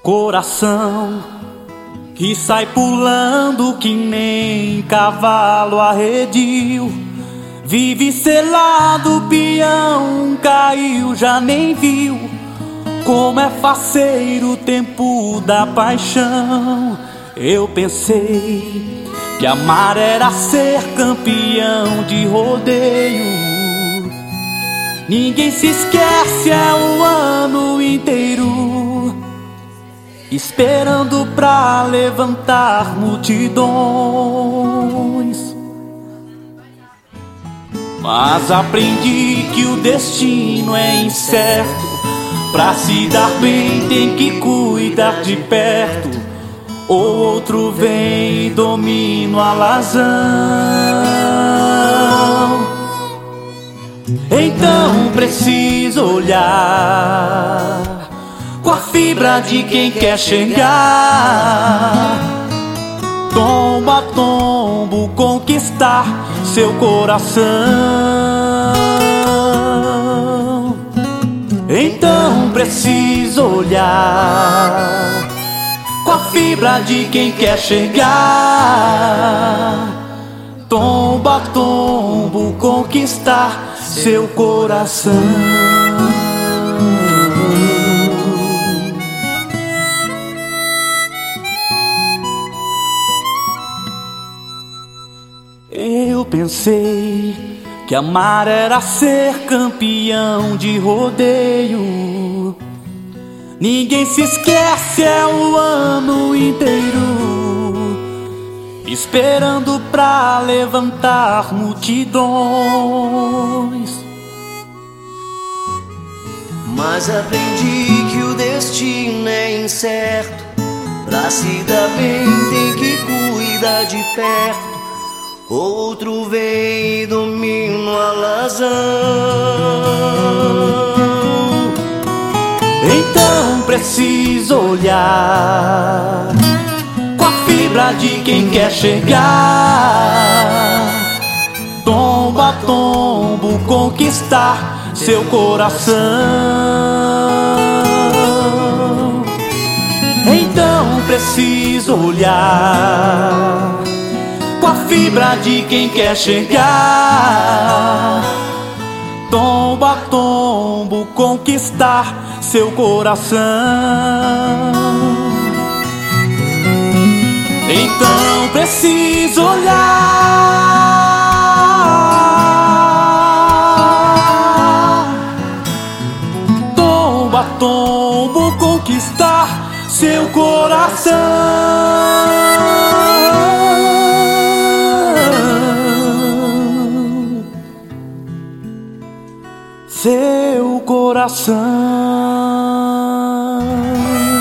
Coração que sai pulando que nem cavalo arredio, vive selado, peão caiu, já nem viu como é faceiro o tempo da paixão. Eu pensei que amar era ser campeão de rodeio. Ninguém se esquece, é o ano inteiro esperando pra levantar multidões. Mas aprendi que o destino é incerto. Pra se dar bem tem que cuidar de perto, ou outro vem e domina o alazão. Então preciso olhar com a fibra de quem quer chegar, tombo a tombo conquistar seu coração. Então preciso olhar com a fibra de quem quer chegar, tombo a tombo conquistar seu coração. Eu pensei que amar era ser campeão de rodeio. Ninguém se esquece, é o ano inteiro esperando pra levantar multidões. Mas aprendi que o destino é incerto. Pra se dar bem tem que cuidar de perto, outro vem e domina o alazão. Então preciso olhar com a fibra de quem quer chegar, tombo a tombo conquistar seu coração. Então preciso olhar com a fibra de quem quer chegar, tombo a tombo conquistar seu coração. Então preciso olhar, tombo a tombo conquistar seu coração. Seu coração.